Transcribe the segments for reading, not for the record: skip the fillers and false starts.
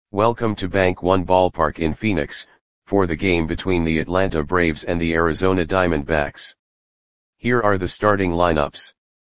Welcome to Bank One Ballpark in Phoenix, for the game between the Atlanta Braves and the Arizona Diamondbacks. Here are the starting lineups.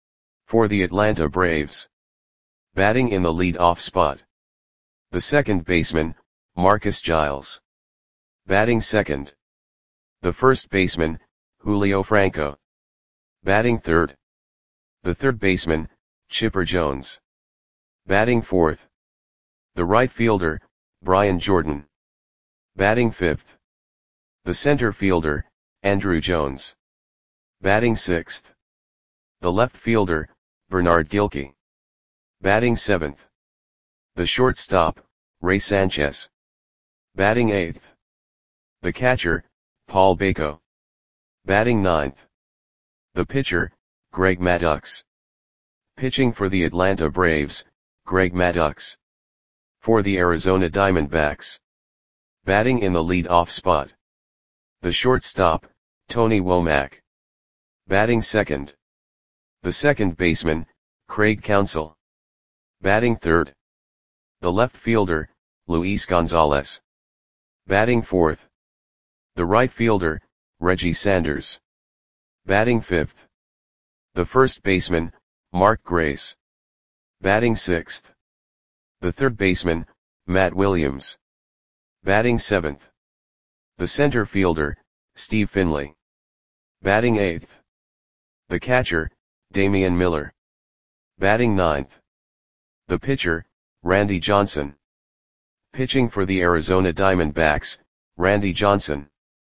For the Atlanta Braves. Batting in the lead-off spot. The second baseman, Marcus Giles. Batting second. The first baseman, Julio Franco. Batting third. The third baseman, Chipper Jones. Batting fourth. The right fielder, Brian Jordan. Batting fifth. The center fielder, Andruw Jones. Batting sixth. The left fielder, Bernard Gilkey. Batting seventh. The shortstop, Ray Sanchez. Batting eighth. The catcher, Paul Bako. Batting ninth. The pitcher, Greg Maddux. Pitching for the Atlanta Braves, Greg Maddux. For the Arizona Diamondbacks. Batting in the lead-off spot. The shortstop, Tony Womack. Batting second. The second baseman, Craig Counsell. Batting third. The left fielder, Luis Gonzalez. Batting fourth. The right fielder, Reggie Sanders. Batting fifth. The first baseman, Mark Grace. Batting sixth. The third baseman, Matt Williams. Batting seventh. The center fielder, Steve Finley. Batting eighth. The catcher, Damian Miller. Batting ninth. The pitcher, Randy Johnson. Pitching for the Arizona Diamondbacks, Randy Johnson.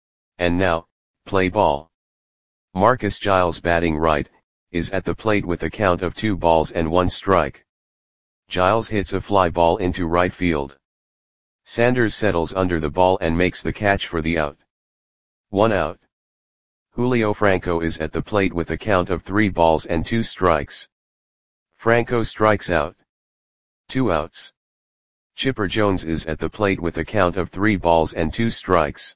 And now, play ball. Marcus Giles batting right, is at the plate with a count of 2-1 strike. Giles hits a fly ball into right field. Sanders settles under the ball and makes the catch for the out. 1 out. Julio Franco is at the plate with a count of 3-2 strikes. Franco strikes out. 2 outs. Chipper Jones is at the plate with a count of 3-2 strikes.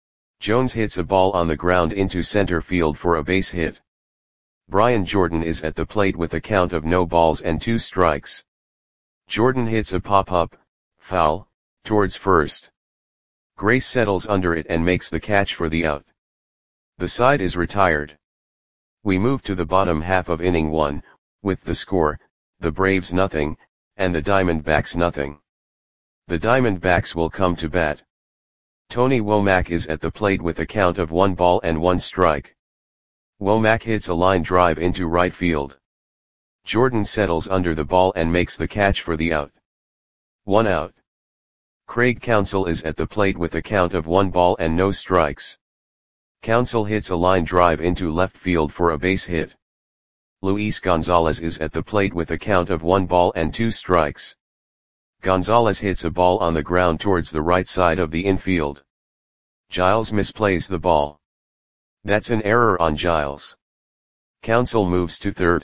Jones hits a ball on the ground into center field for a base hit. Brian Jordan is at the plate with a count of 0-2 strikes. Jordan hits a pop-up, foul, towards first. Grace settles under it and makes the catch for the out. The side is retired. We move to the bottom half of inning 1, with the score, the Braves nothing, and the Diamondbacks nothing. The Diamondbacks will come to bat. Tony Womack is at the plate with a count of 1-1 strike. Womack hits a line drive into right field. Jordan settles under the ball and makes the catch for the out. 1 out. Craig Counsell is at the plate with a count of 1 ball and no strikes. Counsell hits a line drive into left field for a base hit. Luis Gonzalez is at the plate with a count of 1-2 strikes. Gonzalez hits a ball on the ground towards the right side of the infield. Giles misplays the ball. That's an error on Giles. Counsell moves to third.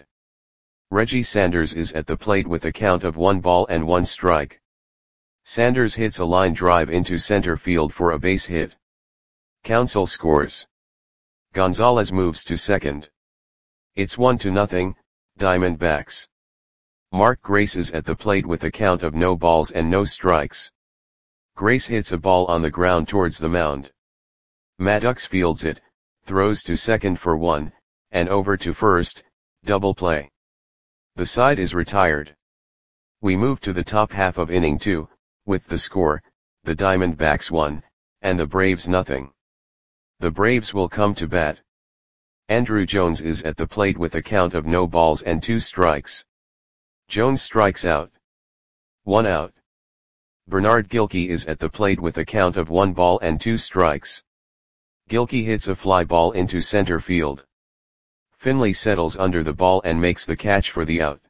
Reggie Sanders is at the plate with a count of 1-1 strike. Sanders hits a line drive into center field for a base hit. Counsell scores. Gonzalez moves to second. It's 1-0, Diamondbacks. Mark Grace is at the plate with a count of 0 strikes. Grace hits a ball on the ground towards the mound. Maddux fields it, throws to second for 1, and over to first, double play. The side is retired. We move to the top half of inning 2, with the score, the Diamondbacks 1, and the Braves nothing. The Braves will come to bat. Andruw Jones is at the plate with a count of 0-2 strikes. Jones strikes out. 1 out. Bernard Gilkey is at the plate with a count of 1-2 strikes. Gilkey hits a fly ball into center field. Finley settles under the ball and makes the catch for the out.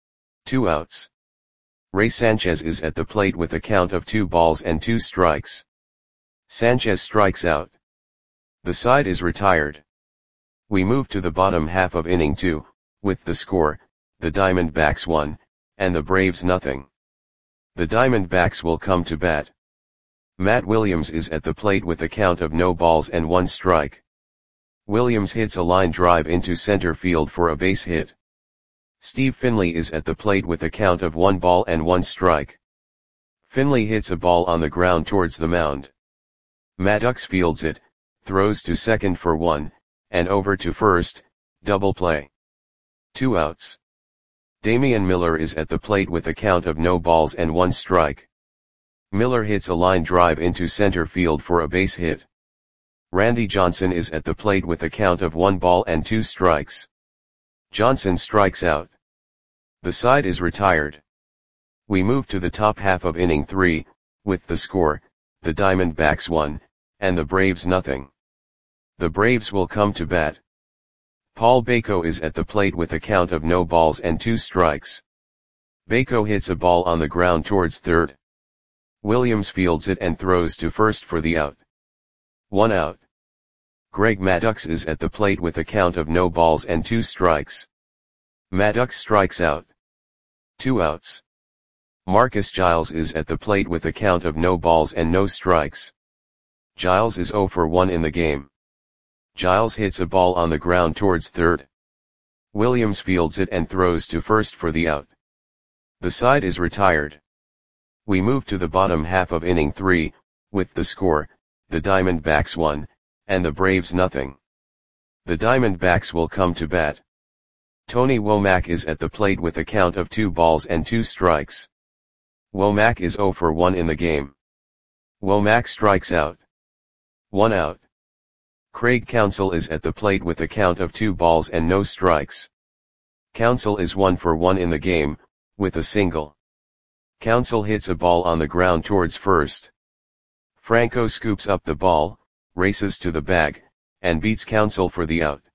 2 outs. Ray Sanchez is at the plate with a count of 2-2 strikes. Sanchez strikes out. The side is retired. We move to the bottom half of inning 2, with the score, the Diamondbacks 1, and the Braves nothing. The Diamondbacks will come to bat. Matt Williams is at the plate with a count of 0-1 strike. Williams hits a line drive into center field for a base hit. Steve Finley is at the plate with a count of 1-1 strike. Finley hits a ball on the ground towards the mound. Maddox fields it, throws to second for 1, and over to first, double play. 2 outs. Damian Miller is at the plate with a count of no balls and 1 strike. Miller hits a line drive into center field for a base hit. Randy Johnson is at the plate with a count of 1 ball and 2 strikes. Johnson strikes out. The side is retired. We move to the top half of inning 3, with the score, the Diamondbacks 1, and the Braves nothing. The Braves will come to bat. Paul Bako is at the plate with a count of no balls and 2 strikes. Bako hits a ball on the ground towards third. Williams fields it and throws to first for the out. 1 out. Greg Maddux is at the plate with a count of no balls and 2 strikes. Maddux strikes out. 2 outs. Marcus Giles is at the plate with a count of no balls and no strikes. Giles is 0 for 1 in the game. Giles hits a ball on the ground towards third. Williams fields it and throws to first for the out. The side is retired. We move to the bottom half of inning 3, with the score, the Diamondbacks 1, and the Braves nothing. The Diamondbacks will come to bat. Tony Womack is at the plate with a count of 2 balls and 2 strikes. Womack is 0 for 1 in the game. Womack strikes out. 1 out. Craig Counsell is at the plate with a count of 2 balls and no strikes. Counsell is 1 for 1 in the game, with a single. Counsell hits a ball on the ground towards first. Franco scoops up the ball, races to the bag, and beats Counsell for the out.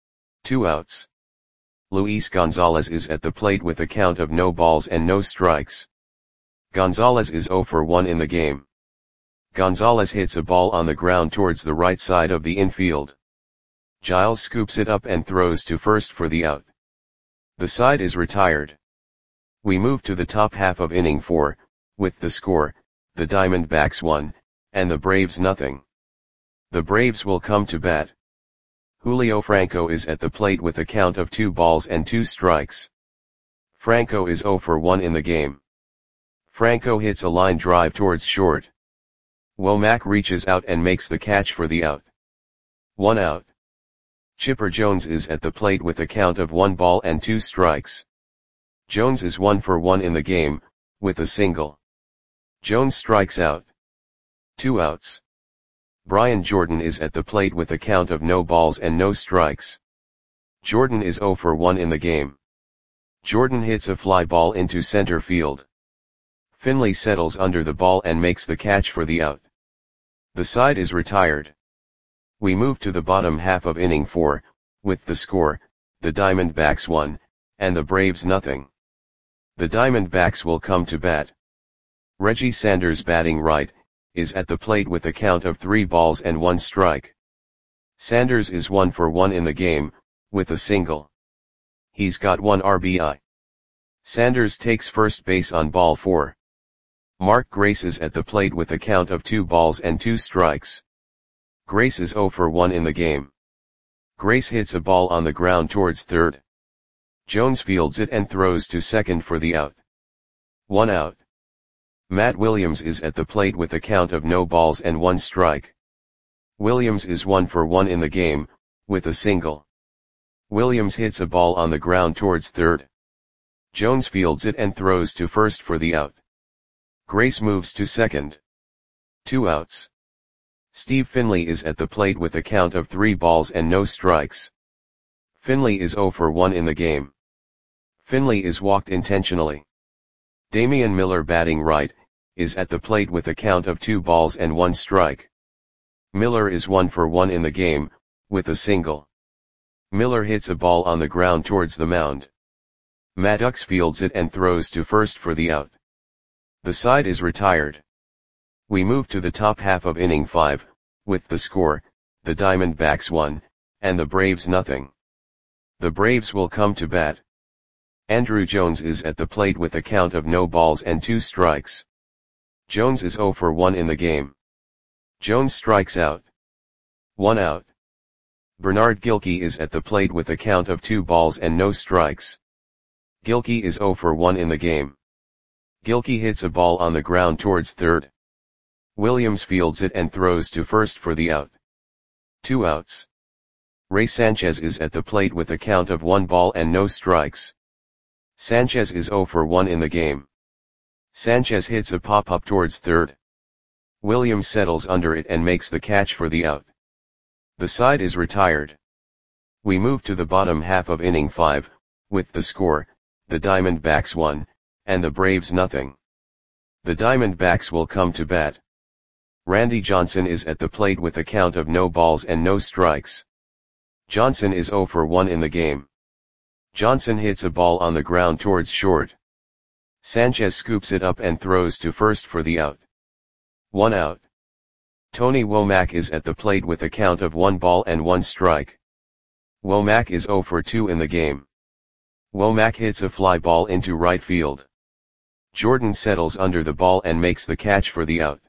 2 outs. Luis Gonzalez is at the plate with a count of no balls and no strikes. Gonzalez is 0 for 1 in the game. Gonzalez hits a ball on the ground towards the right side of the infield. Giles scoops it up and throws to first for the out. The side is retired. We move to the top half of inning 4, with the score, the Diamondbacks 1, and the Braves nothing. The Braves will come to bat. Julio Franco is at the plate with a count of 2 balls and 2 strikes. Franco is 0 for 1 in the game. Franco hits a line drive towards short. Womack reaches out and makes the catch for the out. 1 out. Chipper Jones is at the plate with a count of 1 ball and 2 strikes. Jones is 1 for 1 in the game, with a single. Jones strikes out. 2 outs. Brian Jordan is at the plate with a count of no balls and no strikes. Jordan is 0 for 1 in the game. Jordan hits a fly ball into center field. Finley settles under the ball and makes the catch for the out. The side is retired. We move to the bottom half of inning 4, with the score, the Diamondbacks 1, and the Braves nothing. The Diamondbacks will come to bat. Reggie Sanders batting right, is at the plate with a count of 3 balls and 1 strike. Sanders is 1 for 1 in the game, with a single. He's got 1 RBI. Sanders takes first base on ball 4. Mark Grace is at the plate with a count of 2 balls and 2 strikes. Grace is 0 for 1 in the game. Grace hits a ball on the ground towards third. Jones fields it and throws to second for the out. 1 out. Matt Williams is at the plate with a count of no balls and 1 strike. Williams is 1 for 1 in the game, with a single. Williams hits a ball on the ground towards third. Jones fields it and throws to first for the out. Grace moves to second. 2 outs. Steve Finley is at the plate with a count of 3 balls and no strikes. Finley is 0 for 1 in the game. Finley is walked intentionally. Damian Miller batting right, is at the plate with a count of 2 balls and 1 strike. Miller is 1 for 1 in the game, with a single. Miller hits a ball on the ground towards the mound. Maddux fields it and throws to first for the out. The side is retired. We move to the top half of inning 5, with the score, the Diamondbacks 1, and the Braves nothing. The Braves will come to bat. Andrew Jones is at the plate with a count of no balls and 2 strikes. Jones is 0 for 1 in the game. Jones strikes out. 1 out. Bernard Gilkey is at the plate with a count of 2 balls and no strikes. Gilkey is 0 for 1 in the game. Gilkey hits a ball on the ground towards third. Williams fields it and throws to first for the out. 2 outs. Ray Sanchez is at the plate with a count of 1 ball and no strikes. Sanchez is 0 for 1 in the game. Sanchez hits a pop-up towards third. Williams settles under it and makes the catch for the out. The side is retired. We move to the bottom half of inning 5, with the score, the Diamondbacks 1, and the Braves nothing. The Diamondbacks will come to bat. Randy Johnson is at the plate with a count of no balls and no strikes. Johnson is 0 for 1 in the game. Johnson hits a ball on the ground towards short. Sanchez scoops it up and throws to first for the out. 1 out. Tony Womack is at the plate with a count of 1 ball and 1 strike. Womack is 0 for 2 in the game. Womack hits a fly ball into right field. Jordan settles under the ball and makes the catch for the out.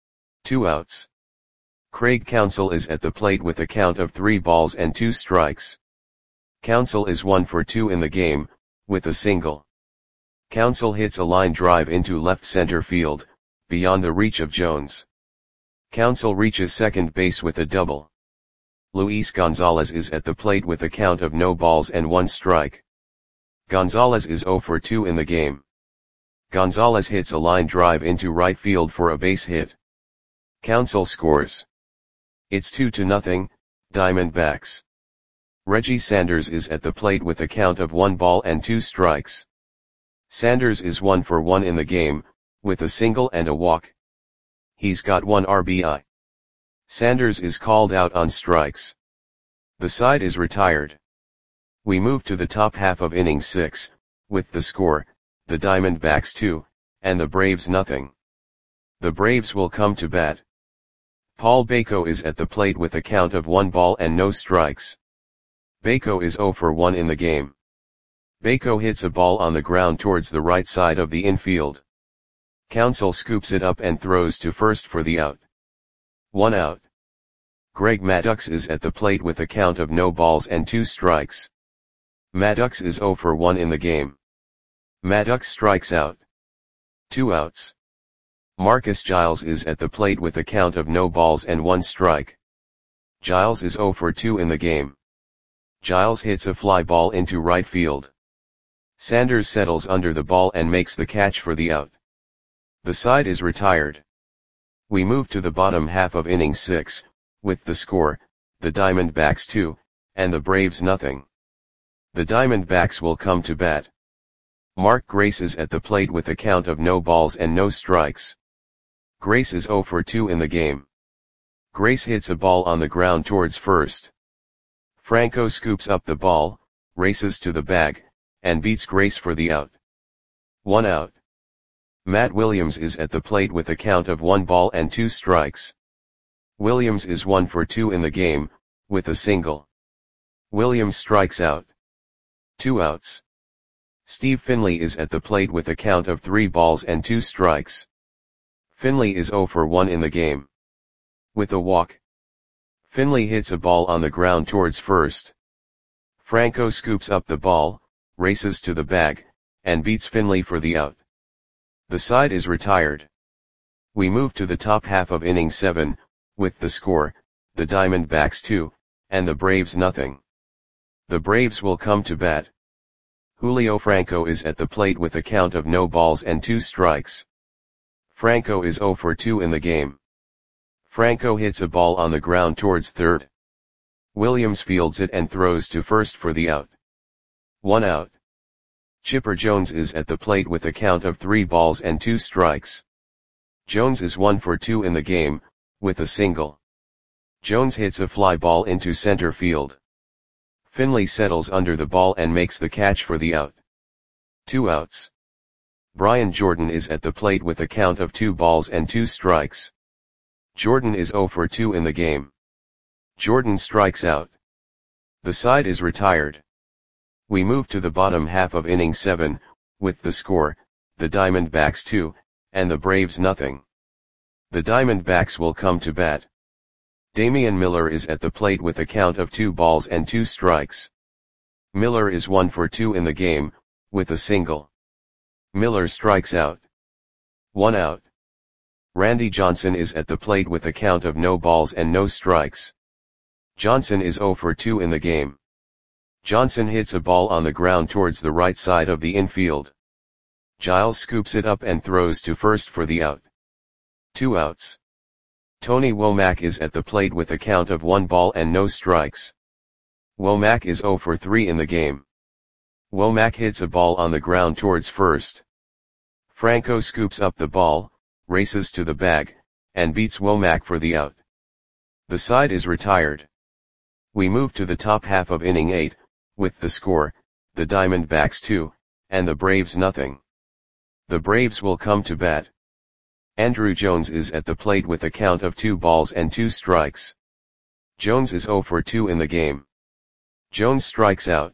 2 outs. Craig Counsell is at the plate with a count of 3 balls and 2 strikes. Counsell is 1 for 2 in the game, with a single. Counsell hits a line drive into left center field, beyond the reach of Jones. Counsell reaches second base with a double. Luis Gonzalez is at the plate with a count of no balls and 1 strike. Gonzalez is 0 for 2 in the game. Gonzalez hits a line drive into right field for a base hit. Counsell scores. It's 2-0, Diamondbacks. Reggie Sanders is at the plate with a count of 1 ball and 2 strikes. Sanders is 1 for 1 in the game, with a single and a walk. He's got 1 RBI. Sanders is called out on strikes. The side is retired. We move to the top half of inning 6, with the score, the Diamondbacks 2, and the Braves nothing. The Braves will come to bat. Paul Bako is at the plate with a count of 1 ball and no strikes. Bako is 0 for 1 in the game. Bako hits a ball on the ground towards the right side of the infield. Counsell scoops it up and throws to first for the out. 1 out. Greg Maddux is at the plate with a count of no balls and 2 strikes. Maddux is 0 for 1 in the game. Maddux strikes out. 2 outs. Marcus Giles is at the plate with a count of no balls and 1 strike. Giles is 0 for 2 in the game. Giles hits a fly ball into right field. Sanders settles under the ball and makes the catch for the out. The side is retired. We move to the bottom half of inning 6, with the score, the Diamondbacks 2, and the Braves nothing. The Diamondbacks will come to bat. Mark Grace is at the plate with a count of no balls and no strikes. Grace is 0 for 2 in the game. Grace hits a ball on the ground towards first. Franco scoops up the ball, races to the bag, and beats Grace for the out. 1 out. Matt Williams is at the plate with a count of 1 ball and 2 strikes. Williams is 1 for 2 in the game, with a single. Williams strikes out. 2 outs. Steve Finley is at the plate with a count of 3 balls and 2 strikes. Finley is 0 for 1 in the game. With a walk. Finley hits a ball on the ground towards first. Franco scoops up the ball, races to the bag, and beats Finley for the out. The side is retired. We move to the top half of inning 7, with the score, the Diamondbacks 2, and the Braves nothing. The Braves will come to bat. Julio Franco is at the plate with a count of no balls and 2 strikes. Franco is 0 for 2 in the game. Franco hits a ball on the ground towards third. Williams fields it and throws to first for the out. 1 out. Chipper Jones is at the plate with a count of 3 balls and 2 strikes. Jones is 1 for 2 in the game, with a single. Jones hits a fly ball into center field. Finley settles under the ball and makes the catch for the out. 2 outs. Brian Jordan is at the plate with a count of 2 balls and 2 strikes. Jordan is 0 for 2 in the game. Jordan strikes out. The side is retired. We move to the bottom half of inning 7, with the score, the Diamondbacks 2, and the Braves nothing. The Diamondbacks will come to bat. Damian Miller is at the plate with a count of 2 balls and 2 strikes. Miller is 1 for 2 in the game, with a single. Miller strikes out. 1 out. Randy Johnson is at the plate with a count of no balls and no strikes. Johnson is 0 for 2 in the game. Johnson hits a ball on the ground towards the right side of the infield. Giles scoops it up and throws to first for the out. 2 outs. Tony Womack is at the plate with a count of 1 ball and no strikes. Womack is 0 for 3 in the game. Womack hits a ball on the ground towards first. Franco scoops up the ball, races to the bag, and beats Womack for the out. The side is retired. We move to the top half of inning 8, with the score, the Diamondbacks 2, and the Braves nothing. The Braves will come to bat. Andrew Jones is at the plate with a count of 2 balls and 2 strikes. Jones is 0 for 2 in the game. Jones strikes out.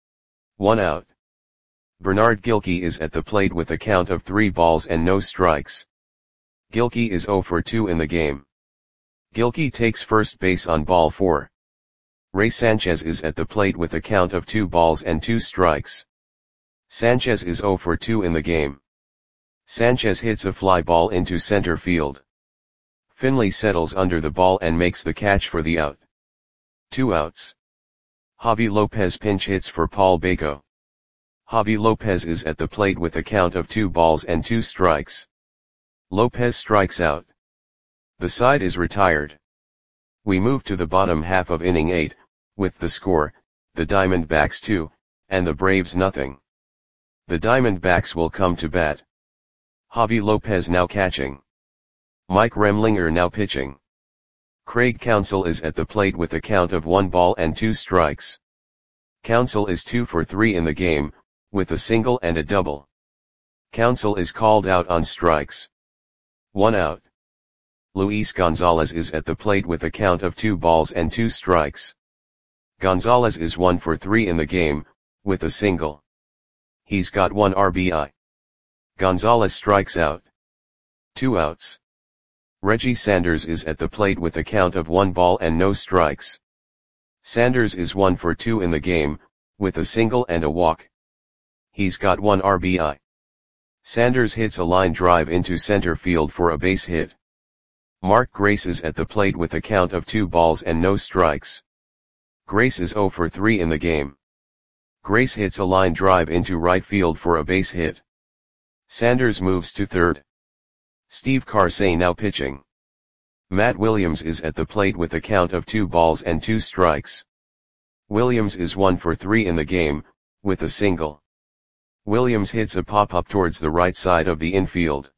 1 out. Bernard Gilkey is at the plate with a count of 3 balls and no strikes. Gilkey is 0 for 2 in the game. Gilkey takes first base on ball 4. Ray Sanchez is at the plate with a count of 2 balls and 2 strikes. Sanchez is 0 for 2 in the game. Sanchez hits a fly ball into center field. Finley settles under the ball and makes the catch for the out. 2 outs. Javi Lopez pinch hits for Paul Baco. Javi Lopez is at the plate with a count of 2 balls and 2 strikes. Lopez strikes out. The side is retired. We move to the bottom half of inning 8, with the score, the Diamondbacks 2, and the Braves nothing. The Diamondbacks will come to bat. Javi Lopez now catching. Mike Remlinger now pitching. Craig Counsell is at the plate with a count of 1 ball and 2 strikes. Counsell is 2 for 3 in the game, with a single and a double. Counsell is called out on strikes. 1 out. Luis Gonzalez is at the plate with a count of 2 balls and 2 strikes. Gonzalez is 1 for 3 in the game, with a single. He's got 1 RBI. Gonzalez strikes out. 2 outs. Reggie Sanders is at the plate with a count of 1 ball and no strikes. Sanders is 1 for 2 in the game, with a single and a walk. He's got 1 RBI. Sanders hits a line drive into center field for a base hit. Mark Grace is at the plate with a count of 2 balls and no strikes. Grace is 0 for 3 in the game. Grace hits a line drive into right field for a base hit. Sanders moves to third. Steve Karsay now pitching. Matt Williams is at the plate with a count of 2 balls and 2 strikes. Williams is 1 for 3 in the game, with a single. Williams hits a pop-up towards the right side of the infield.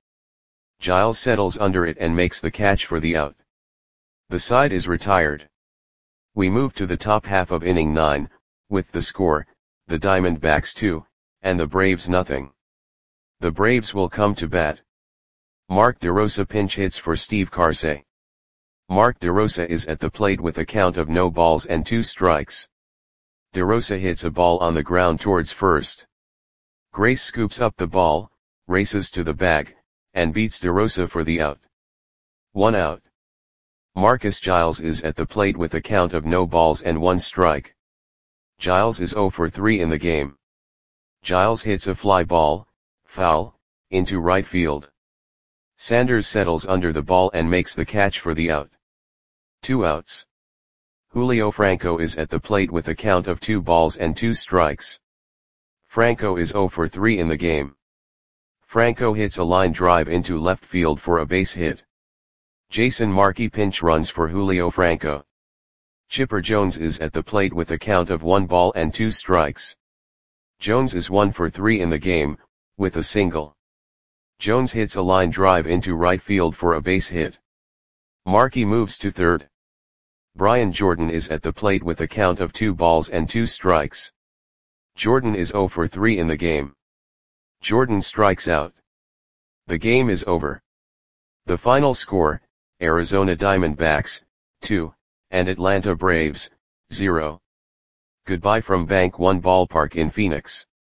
Giles settles under it and makes the catch for the out. The side is retired. We move to the top half of inning 9, with the score, the Diamondbacks 2, and the Braves nothing. The Braves will come to bat. Mark DeRosa pinch hits for Steve Karsay. Mark DeRosa is at the plate with a count of no balls and 2 strikes. DeRosa hits a ball on the ground towards first. Grace scoops up the ball, races to the bag, and beats DeRosa for the out. 1 out. Marcus Giles is at the plate with a count of no balls and 1 strike. Giles is 0 for 3 in the game. Giles hits a fly ball, foul, into right field. Sanders settles under the ball and makes the catch for the out. 2 outs. Julio Franco is at the plate with a count of 2 balls and 2 strikes. Franco is 0 for 3 in the game. Franco hits a line drive into left field for a base hit. Jason Markey pinch runs for Julio Franco. Chipper Jones is at the plate with a count of 1 ball and 2 strikes. Jones is 1 for 3 in the game, with a single. Jones hits a line drive into right field for a base hit. Markey moves to third. Brian Jordan is at the plate with a count of 2 balls and 2 strikes. Jordan is 0 for 3 in the game. Jordan strikes out. The game is over. The final score, Arizona Diamondbacks, 2, and Atlanta Braves, 0. Goodbye from Bank One Ballpark in Phoenix.